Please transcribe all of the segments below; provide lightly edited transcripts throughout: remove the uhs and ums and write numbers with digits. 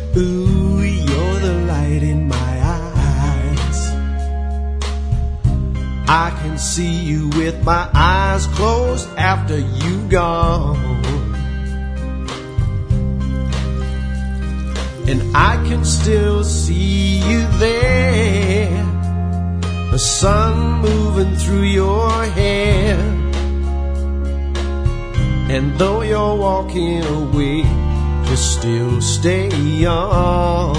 Ooh, you're the light in my eyes. I can see you with my eyes closed after you've gone. And I can still see you there, the sun moving through your hair. And though you're walking away, you still stay young.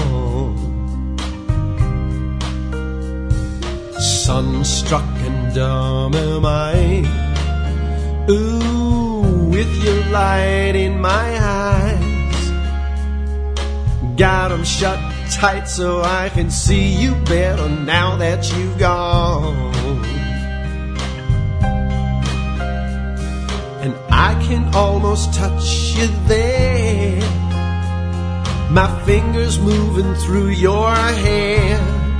Sunstruck and dumb am I. Ooh, with your light in my eyes. Got 'em shut tight so I can see you better now that you've gone. And I can almost touch you there, my fingers moving through your hair.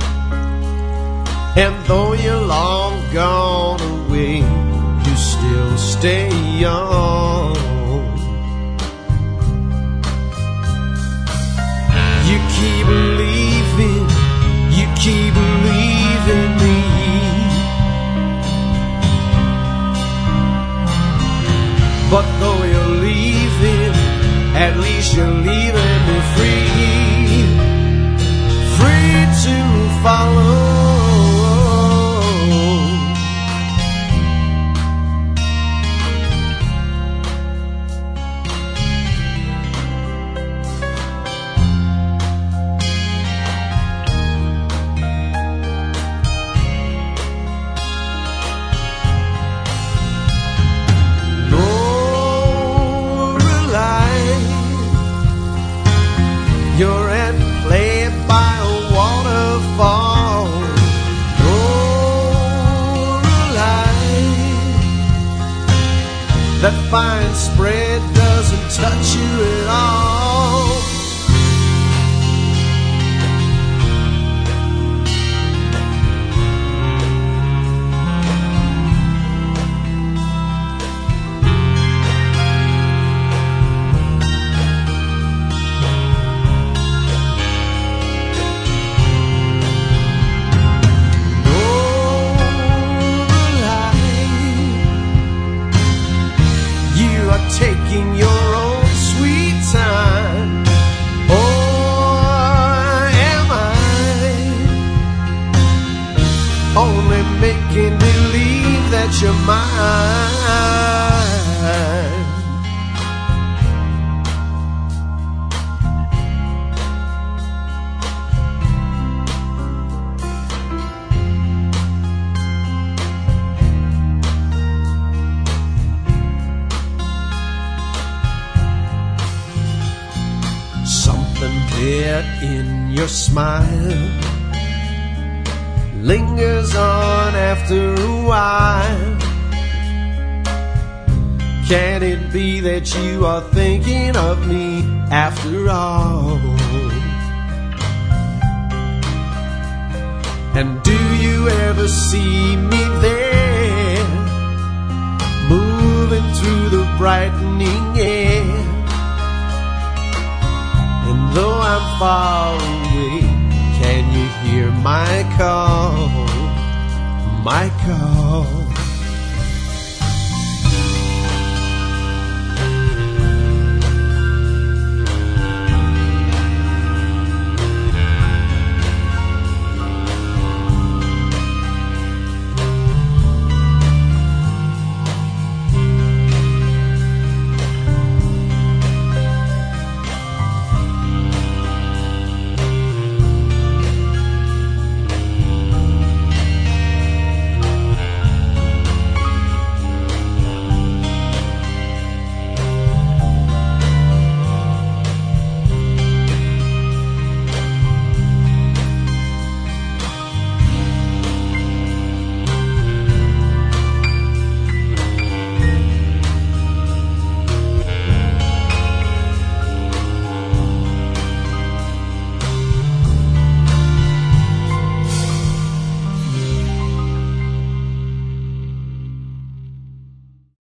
And though you're long gone away, you still stay young. You keep leaving, you keep leaving me. But though you're leaving, at least you're leaving me free, free to follow. You're at play by a waterfall. Coraline, that fine spread doesn't touch you at all. Taking your own sweet time, or am I only making believe that you're mine? There in your smile lingers on after a while. Can it be that you are thinking of me after all? And do you ever see me there, moving through the brightening air? And though I'm far away, can you hear my call, my call?